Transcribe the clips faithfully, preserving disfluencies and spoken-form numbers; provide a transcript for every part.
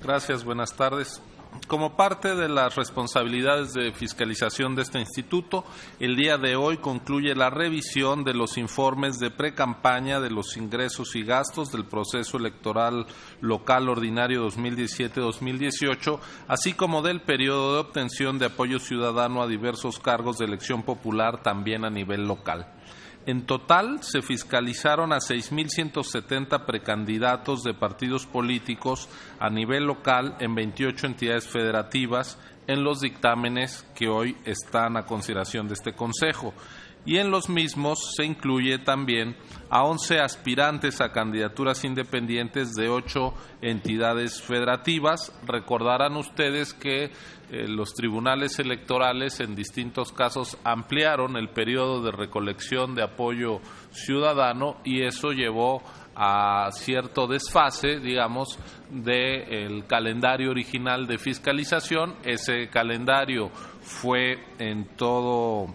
Gracias, buenas tardes. Como parte de las responsabilidades de fiscalización de este instituto, el día de hoy concluye la revisión de los informes de precampaña de los ingresos y gastos del proceso electoral local ordinario dos mil diecisiete dos mil dieciocho, así como del periodo de obtención de apoyo ciudadano a diversos cargos de elección popular también a nivel local. En total, se fiscalizaron a seis mil ciento setenta precandidatos de partidos políticos a nivel local en veintiocho entidades federativas en los dictámenes que hoy están a consideración de este Consejo. Y en los mismos se incluye también a once aspirantes a candidaturas independientes de ocho entidades federativas. Recordarán ustedes que eh, los tribunales electorales en distintos casos ampliaron el periodo de recolección de apoyo ciudadano y eso llevó a cierto desfase, digamos, del calendario original de fiscalización. Ese calendario fue en todo...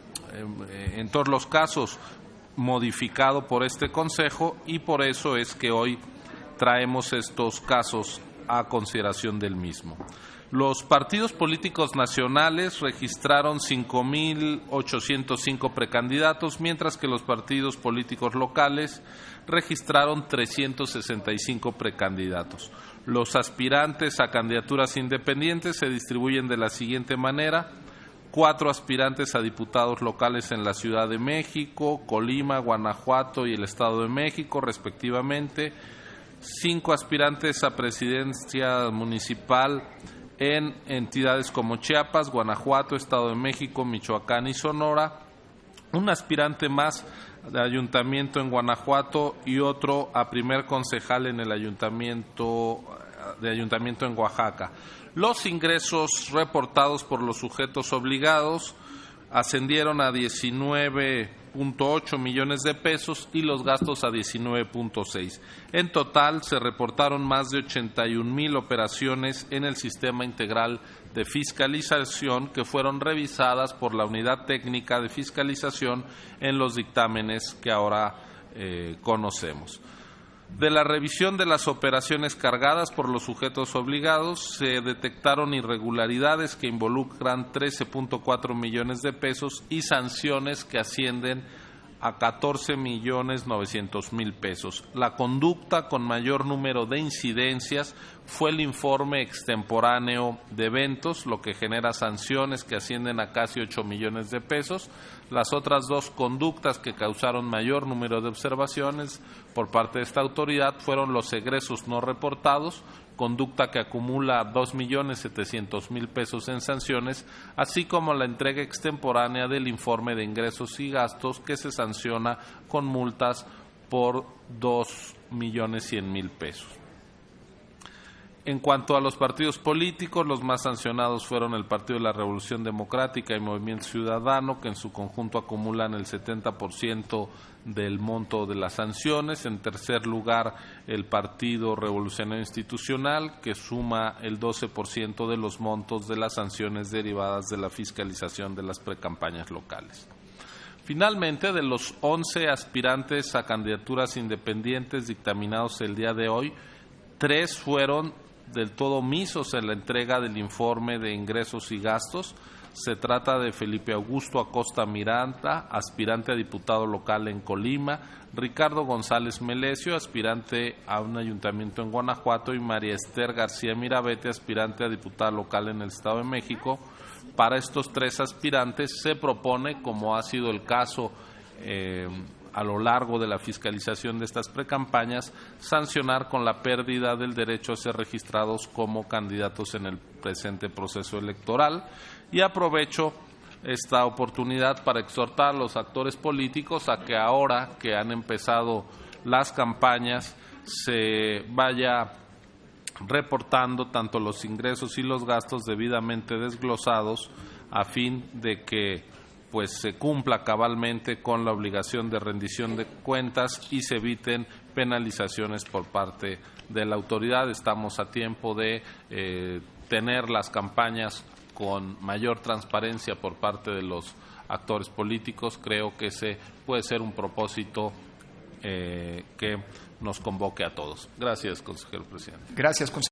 en todos los casos modificado por este Consejo y por eso es que hoy traemos estos casos a consideración del mismo. Los partidos políticos nacionales registraron cinco mil ochocientos cinco precandidatos, mientras que los partidos políticos locales registraron trescientos sesenta y cinco precandidatos. Los aspirantes a candidaturas independientes se distribuyen de la siguiente manera: cuatro aspirantes a diputados locales en la Ciudad de México, Colima, Guanajuato y el Estado de México, respectivamente, cinco aspirantes a presidencia municipal en entidades como Chiapas, Guanajuato, Estado de México, Michoacán y Sonora, un aspirante más de ayuntamiento en Guanajuato y otro a primer concejal en el ayuntamiento de ayuntamiento en Oaxaca. Los ingresos reportados por los sujetos obligados ascendieron a diecinueve punto ocho millones de pesos y los gastos a diecinueve punto seis. En total se reportaron más de ochenta y un mil operaciones en el sistema integral de fiscalización que fueron revisadas por la Unidad Técnica de Fiscalización en los dictámenes que ahora eh, conocemos. De la revisión de las operaciones cargadas por los sujetos obligados, se detectaron irregularidades que involucran trece punto cuatro millones de pesos y sanciones que ascienden a catorce millones novecientos mil pesos. La conducta con mayor número de incidencias fue el informe extemporáneo de eventos, lo que genera sanciones que ascienden a casi ocho millones de pesos. Las otras dos conductas que causaron mayor número de observaciones por parte de esta autoridad fueron los egresos no reportados, conducta que acumula dos millones setecientos mil pesos en sanciones, así como la entrega extemporánea del informe de ingresos y gastos que se sanciona con multas por dos millones cien mil pesos. En cuanto a los partidos políticos, los más sancionados fueron el Partido de la Revolución Democrática y Movimiento Ciudadano, que en su conjunto acumulan el setenta por ciento del monto de las sanciones. En tercer lugar, el Partido Revolucionario Institucional, que suma el doce por ciento de los montos de las sanciones derivadas de la fiscalización de las precampañas locales. Finalmente, de los once aspirantes a candidaturas independientes dictaminados el día de hoy, tres fueron del todo omisos en la entrega del informe de ingresos y gastos. Se trata de Felipe Augusto Acosta Miranda, aspirante a diputado local en Colima, Ricardo González Melesio, aspirante a un ayuntamiento en Guanajuato, y María Esther García Mirabete, aspirante a diputada local en el Estado de México. Para estos tres aspirantes se propone, como ha sido el caso eh, a lo largo de la fiscalización de estas precampañas, sancionar con la pérdida del derecho a ser registrados como candidatos en el presente proceso electoral. Y aprovecho esta oportunidad para exhortar a los actores políticos a que ahora que han empezado las campañas se vaya reportando tanto los ingresos y los gastos debidamente desglosados a fin de que pues se cumpla cabalmente con la obligación de rendición de cuentas y se eviten penalizaciones por parte de la autoridad. Estamos a tiempo de eh, tener las campañas con mayor transparencia por parte de los actores políticos. Creo que ese puede ser un propósito eh, que nos convoque a todos. Gracias, consejero presidente. Gracias, consejero.